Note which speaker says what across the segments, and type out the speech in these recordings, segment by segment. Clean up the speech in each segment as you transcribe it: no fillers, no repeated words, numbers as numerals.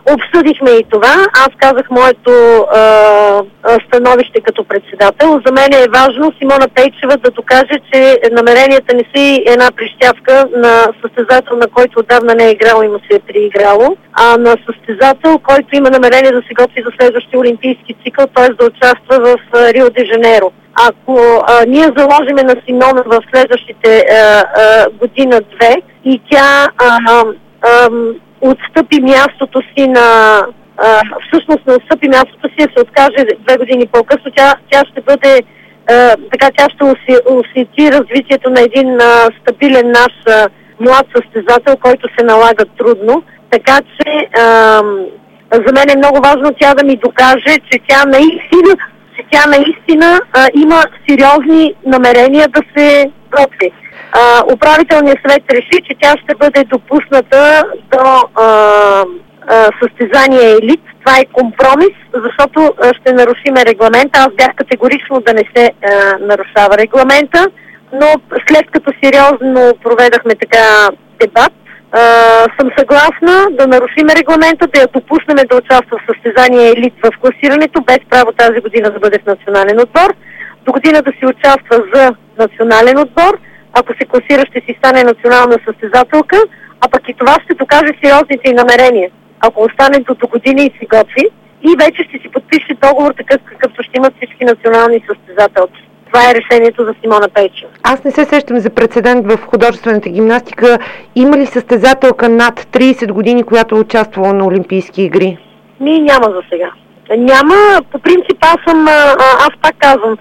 Speaker 1: Обсъдихме и това. Аз казах моето становище като председател. За мен е важно Симона Пейчева да докаже, че намеренията не са една прищявка на състезател, на който отдавна не е играл и му се е прииграло, а на състезател, който има намерение да се готви за следващия олимпийски цикъл, т.е. да участва в Рио де Жанейро. Ако ние заложиме на Симона в следващите година-две и тя отстъпи мястото си всъщност не отстъпи мястото си, се откаже 2 години по-късно, тя ще бъде тя ще усети развитието на един стабилен наш млад състезател, който се налага трудно. Така че за мен е много важно тя да ми докаже, че тя наистина има сериозни намерения да се готви. Управителният съвет реши, че тя ще бъде допусната до състезание елит. Това е компромис, защото ще нарушиме регламента. Аз бях категорично да не се нарушава регламента, но след като сериозно проведахме така дебат, съм съгласна да нарушиме регламента, да я допуснем да участва в състезание елит в класирането, без право тази година да бъде в национален отбор, до година да си участва за национален отбор. Ако се класира, ще си стане национална състезателка, а пък и това ще докаже сериозните й намерения. Ако остане до година и се готви, и вече ще си подпише договор такъв, какъвто ще имат всички национални състезателки. Това е решението за Симона Пейчева.
Speaker 2: Аз не се сещам за прецедент в художествената гимнастика. Има ли състезателка над 30 години, която е участвала на Олимпийски игри?
Speaker 1: Няма за сега. Няма. По принцип аз пак казвам,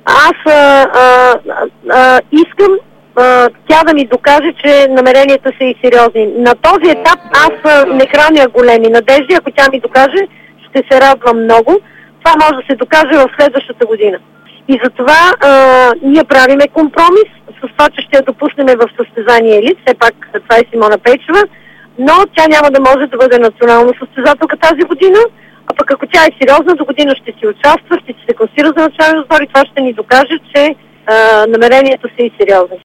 Speaker 1: искам тя да ми докаже, че намеренията са и сериозни. На този етап аз не храня големи надежди. Ако тя ми докаже, ще се радвам много. Това може да се докаже в следващата година. И затова ние правиме компромис с това, че ще я допуснем в състезание елит. Все пак това е Симона Пейчева, но тя няма да може да бъде национална състезателка тази година. А пък ако тя е сериозна, до година ще си участва, ще се класира за национален отбор и това ще ни докаже, че намерението са и сериозни.